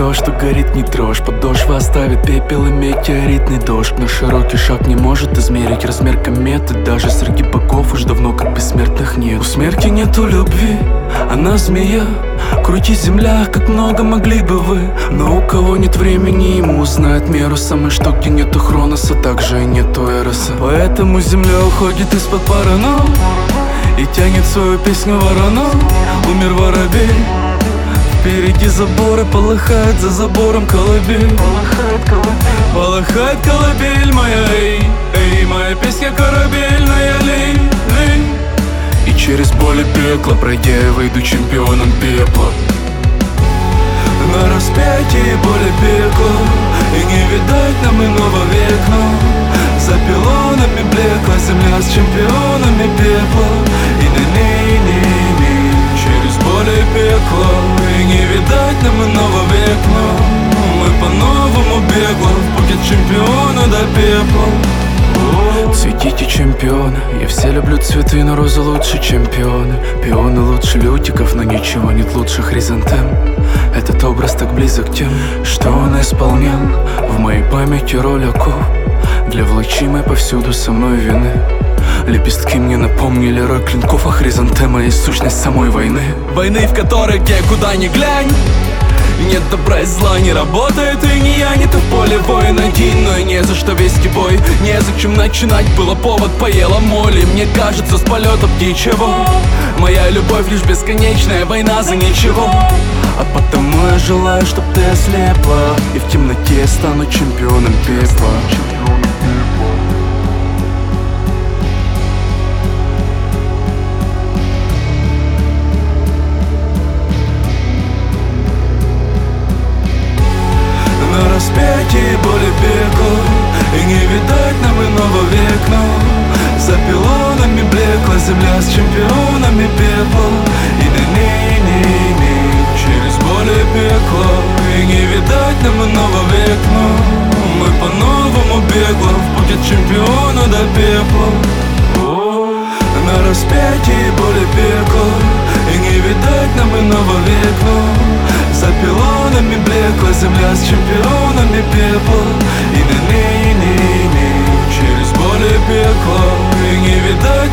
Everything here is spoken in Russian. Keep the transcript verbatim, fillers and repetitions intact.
то, что горит, не трожь. Подошва оставит пепел и метеоритный дождь. Но широкий шаг не может измерить размер кометы. Даже среди богов уж давно как бессмертных нет. У смерти нету любви, она змея. Крути земля, как много могли бы вы. Но у кого нет времени, ему узнает меру. Самой что, где нету Хроноса, также и нету Эроса. Поэтому земля уходит из-под парано и тянет свою песню ворону. Умер воробей, впереди заборы, полыхает за забором колыбель. Полыхает колыбель, полыхает колыбель моя, эй, эй, моя песня корабельная, лей, лей. И через боль и пекло пройдя, я выйду чемпионом пепла. На распятии боль и пекло, и не видать нам иного век, но за пилонами блекла земля с чемпионами пепла. И на ней, ней, ней, через боль и пекло, и не видать нам иного век, но мы по-новому бегло в путь от чемпиона до пепла. Цветите, чемпионы, я все люблю цветы, но розы лучше чемпионы. Пионы лучше лютиков, но ничего нет лучше хризантем. Этот образ так близок тем, что он исполнял в моей памяти роль оков для влачимой повсюду со мной вины. Лепестки мне напомнили рой клинков, а хризантема есть сущность самой войны. Войны, в которой где куда ни глянь, нет добра и зла, не работает и не я, не то в поле воин один. Но и не за что вести бой, незачем начинать, было повод, поела моли. Мне кажется, с полета птичьего моя любовь лишь бесконечная война за ничего. А потому я желаю, чтоб ты ослепла, и в темноте я стану чемпионом пепла. На распятии боль и пекло, и не видать нам иного век, но за пилонами блекла земля с чемпионами пепла. И на ней, ней, ней, через боль и пекло, и не видать нам иного век, но мы по-новому бегло в путь от чемпиона до пепла. На распятии боль и пекло, и не видать нам иного век, но за пилонами блекла земля с чемпионами пепла. И на ней, ней, ней, через боль и пекло, и не видать